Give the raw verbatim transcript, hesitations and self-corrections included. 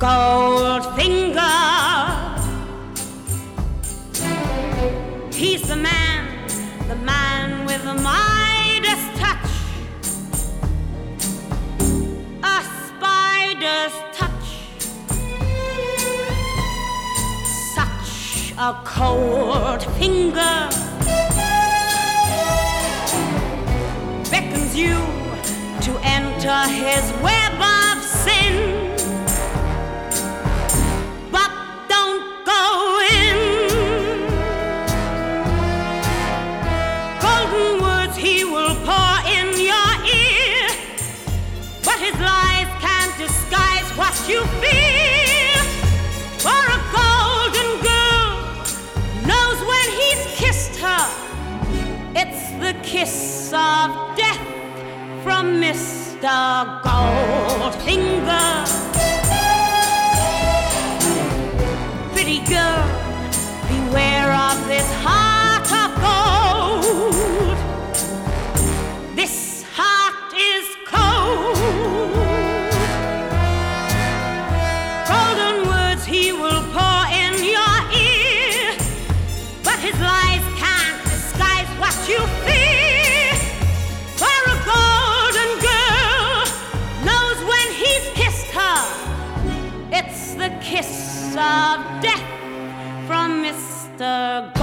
Goldfinger. He's the man, the man with the Midas touch, a spider's touch, such a cold finger beckons you to enter his web of sin. His lies can't disguise what you feel. For a golden girl knows when he's kissed her, it's the kiss of death from Mister Goldfinger. Pretty girl, beware of this heart of gold. This heart is cold. His lies can't disguise what you feel. For a golden girl knows when he's kissed her, it's the kiss of death from Mister Goldfinger.